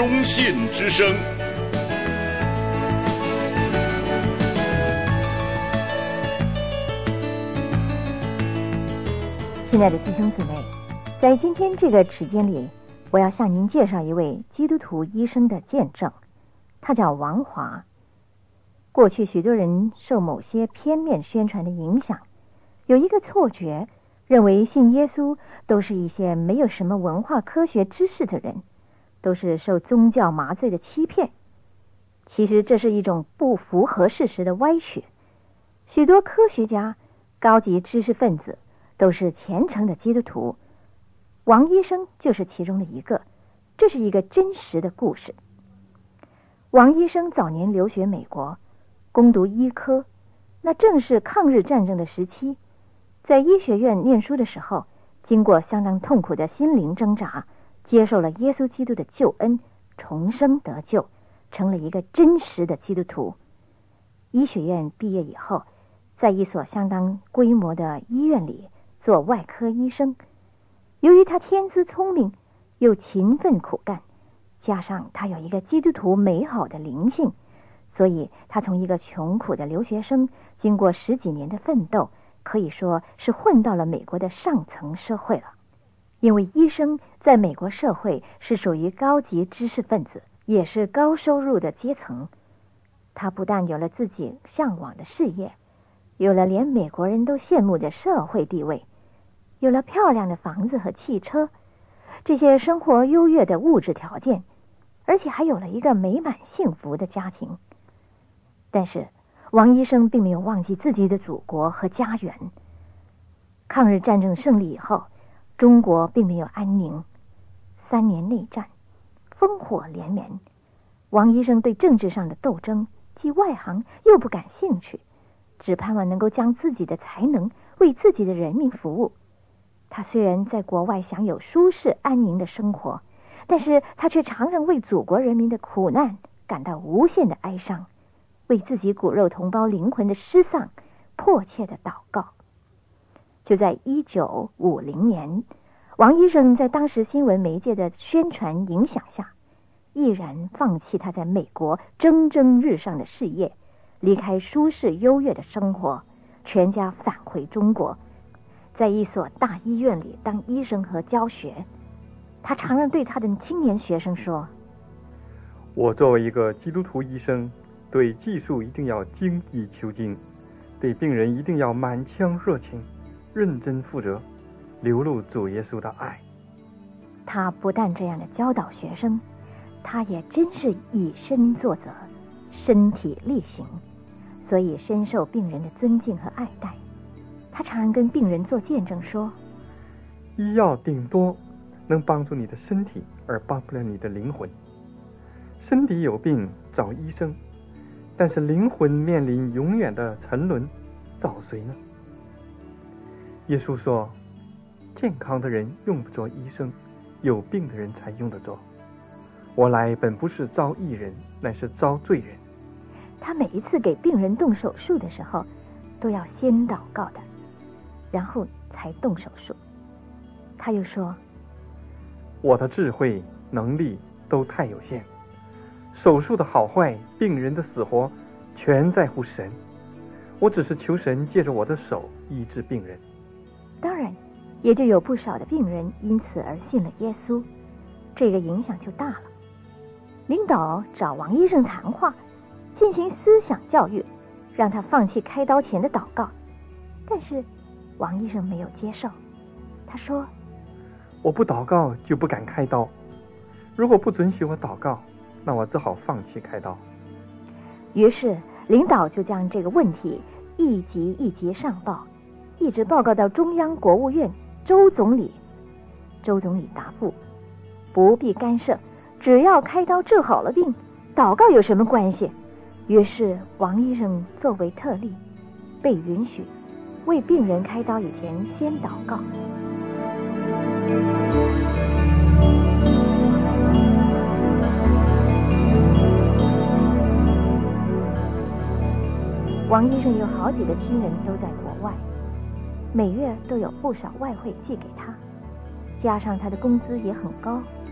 忠信之声。 亲爱的弟兄姊妹，在今天这个时间里，我要向您介绍一位基督徒医生的见证，他叫王华。过去许多人受某些片面宣传的影响，有一个错觉，认为信耶稣都是一些没有什么文化科学知识的人，都是受宗教麻醉的欺骗。其实这是一种不符合事实的歪曲。许多科学家、高级知识分子都是虔诚的基督徒，王医生就是其中的一个。这是一个真实的故事。王医生早年留学美国，攻读医科，那正是抗日战争的时期。在医学院念书的时候，经过相当痛苦的心灵挣扎，接受了耶稣基督的救恩，重生得救，成了一个真实的基督徒。医学院毕业以后，在一所相当规模的医院里做外科医生。由于他天资聪明，又勤奋苦干，加上他有一个基督徒美好的灵性，所以他从一个穷苦的留学生，经过10几年的奋斗，可以说是混到了美国的上层社会了。因为医生在美国社会是属于高级知识分子，也是高收入的阶层。他不但有了自己向往的事业，有了连美国人都羡慕的社会地位，有了漂亮的房子和汽车，这些生活优越的物质条件，而且还有了一个美满幸福的家庭。但是王医生并没有忘记自己的祖国和家园。抗日战争胜利以后，中国并没有安宁，3年内战，烽火连绵。王医生对政治上的斗争既外行又不感兴趣，只盼望能够将自己的才能为自己的人民服务。他虽然在国外享有舒适安宁的生活，但是他却常常为祖国人民的苦难感到无限的哀伤，为自己骨肉同胞灵魂的失丧迫切的祷告。就在1950年，王医生在当时新闻媒介的宣传影响下，毅然放弃他在美国蒸蒸日上的事业，离开舒适优越的生活，全家返回中国，在一所大医院里当医生和教学。他常常对他的青年学生说： 我作为一个基督徒医生，对技术一定要精益求精，对病人一定要满腔热情，认真负责，流露主耶稣的爱。 他不但这样的教导学生，他也真是以身作则，身体力行，所以深受病人的尊敬和爱戴。他常常跟病人做见证说： 医药顶多能帮助你的身体，而帮不了你的灵魂。身体有病找医生，但是灵魂面临永远的沉沦，找谁呢？耶稣说，健康的人用不着医生，有病的人才用得着。我来本不是招义人，乃是招罪人。 他每一次给病人动手术的时候，都要先祷告的，然后才动手术。他又说， 我的智慧能力都太有限，手术的好坏，病人的死活，全在乎神。我只是求神借着我的手医治病人。 当然也就有不少的病人因此而信了耶稣，这个影响就大了。领导找王医生谈话，进行思想教育，让他放弃开刀前的祷告。但是王医生没有接受，他说， 我不祷告就不敢开刀，如果不准许我祷告，那我只好放弃开刀。 于是领导就将这个问题一级一级上报，一直报告到中央国务院周总理。周总理答复，不必干涉，只要开刀治好了病，祷告有什么关系？于是王医生作为特例，被允许为病人开刀以前先祷告。王医生有好几个亲人都在国外，每月都有不少外汇寄给他，加上他的工资也很高，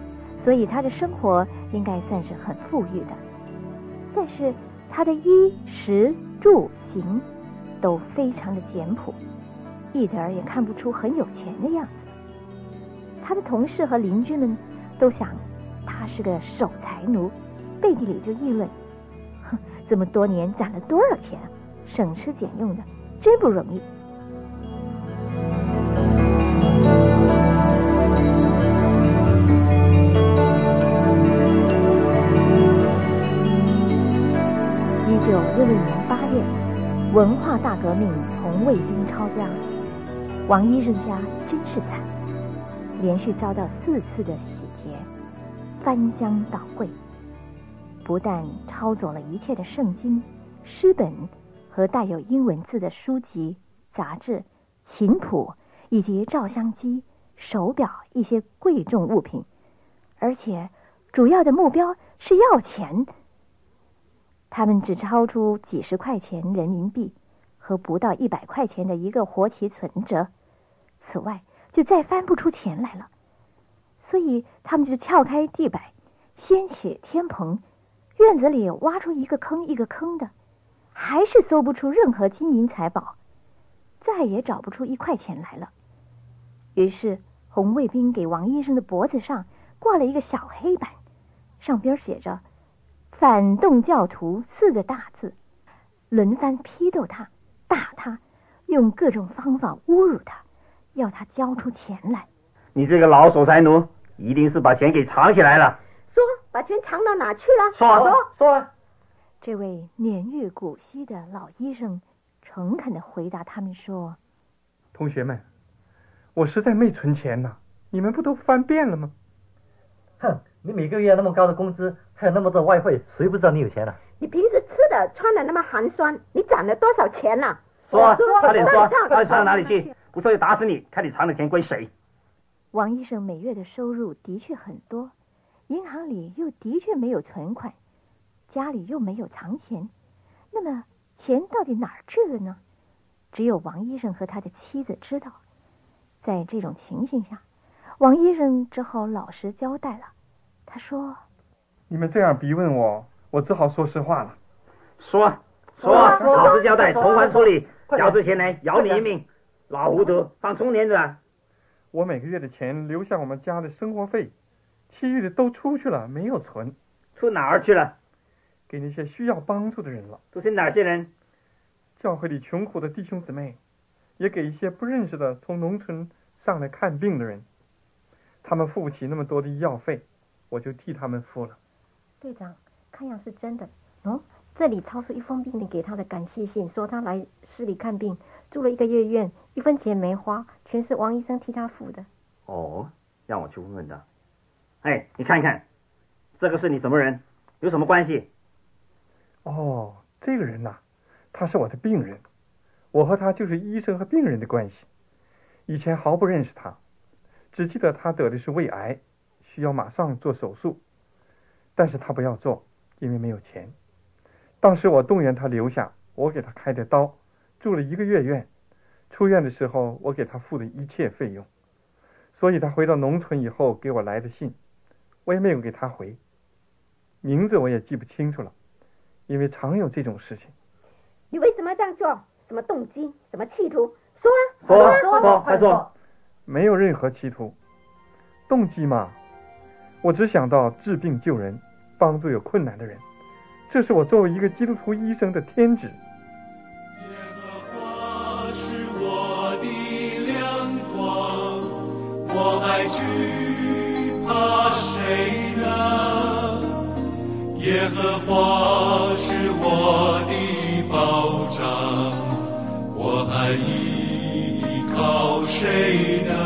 所以他的生活应该算是很富裕的。但是他的衣食住行都非常的简朴，一点儿也看不出很有钱的样子。他的同事和邻居们都想他是个守财奴，背地里就议论：哼，这么多年攒了多少钱，省吃俭用的，真不容易。1966年8月，文化大革命红卫兵抄家，王医生家真是惨，连续遭到4次的洗劫，翻箱倒柜，不但抄走了一切的圣经、诗本和带有英文字的书籍、杂志、琴谱以及照相机、手表一些贵重物品，而且主要的目标是要钱。他们只抄出几十块钱人民币和不到100块钱的一个活期存折，此外就再翻不出钱来了。所以他们就撬开地板，掀起天棚，院子里挖出一个坑一个坑的，还是搜不出任何金银财宝，再也找不出1块钱来了。于是红卫兵给王医生的脖子上挂了一个小黑板，上边写着反动教徒4个大字，轮番批斗他，打他，用各种方法侮辱他，要他交出钱来。 你这个老守财奴，一定是把钱给藏起来了。 说，把钱藏到哪去了？ 说。 这位年逾古稀的老医生诚恳地回答他们说： 同学们，我实在没存钱呐，你们不都翻遍了吗？ 哼，你每个月那么高的工资，还有那么多外汇，谁不知道你有钱呢？ 你平时吃的穿的那么寒酸，你攒了多少钱呢？ 说，快点说，到底藏到哪里去？不说就打死你，看你藏的钱归谁。 王医生每月的收入的确很多，银行里又的确没有存款，家里又没有藏钱，那么钱到底哪儿去了呢？只有王医生和他的妻子知道。在这种情形下，王医生只好老实交代了。他说： 你们这样逼问我，我只好说实话了。 说，老实交代，从宽处理，交出钱来，饶你一命。老糊涂，放充年子。 我每个月的钱留下我们家的生活费，其余的都出去了，没有存。 出哪儿去了？ 给那些需要帮助的人了。 这是哪些人？ 教会里穷苦的弟兄姊妹，也给一些不认识的从农村上来看病的人。他们付不起那么多的医药费，我就替他们付了。 队长，看样是真的。这里抄出一封病人给他的感谢信，说他来市里看病，住了1个月院，1分钱没花，全是王医生替他付的。 哦，让我去问问他。哎，你看一看，这个是你什么人？有什么关系？ 哦，这个人呐，他是我的病人，我和他就是医生和病人的关系。以前毫不认识他，只记得他得的是胃癌，需要马上做手术，但是他不要做，因为没有钱。当时我动员他留下，我给他开的刀，住了1个月院，出院的时候我给他付的一切费用。所以他回到农村以后给我来的信，我也没有给他回，名字我也记不清楚了，因为常有这种事情。 你为什么这样做？什么动机？什么企图？说快说。 没有任何企图。动机嘛，我只想到治病救人，帮助有困难的人，这是我作为一个基督徒医生的天职。 耶和华是我的亮光，我还惧怕谁呢？耶和华是我的保障，我还依靠谁呢？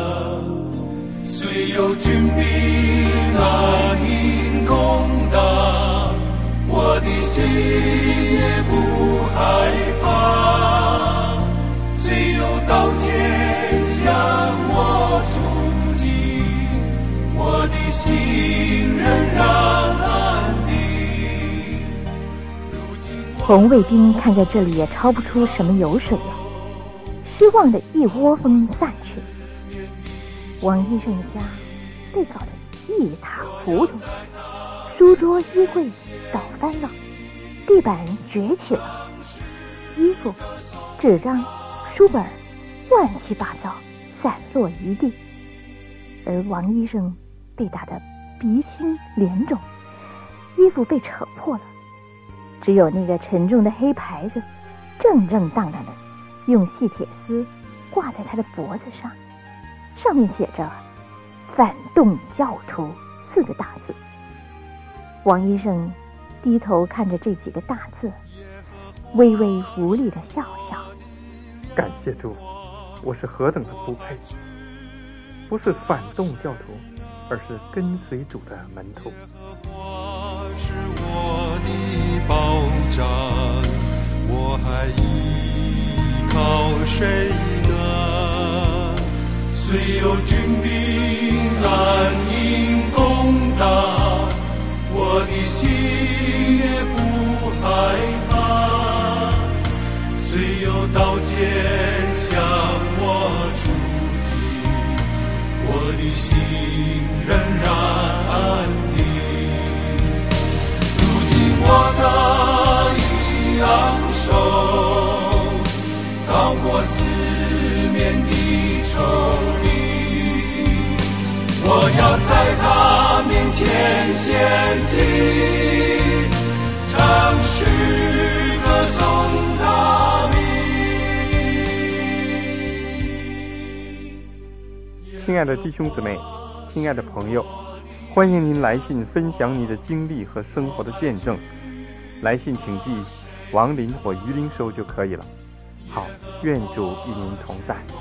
虽有军兵暗营攻打，我的心也不害怕。虽有刀剑向我出击，我的心仍然安定。 红卫兵看在这里也抄不出什么油水了，失望的一窝蜂散去。王医生家被搞得一一塌糊涂，书桌衣柜倒翻了，地板崛起了，衣服、纸张、书本乱七八糟散落一地，而王医生被打得鼻青脸肿，衣服被扯破了，只有那个沉重的黑牌子正正当当的用细铁丝挂在他的脖子上，上面写着反动教徒4个大字。王医生低头看着这几个大字，微微无力的笑笑。 感谢主，我是何等的不配，不是反动教徒，而是跟随主的门徒。 是我的保障，我还依靠谁呢？虽有军兵安营攻打，我的心也不害怕。虽有刀剑向我出击，我的心仍然安定。如今我的一昂首，高过四面的仇敌，我要在他面前献祭，唱诗歌颂他名。 亲爱的弟兄姊妹，亲爱的朋友，欢迎您来信分享你的经历和生活的见证。来信请寄王林或榆林收就可以了。好，愿主与您同在。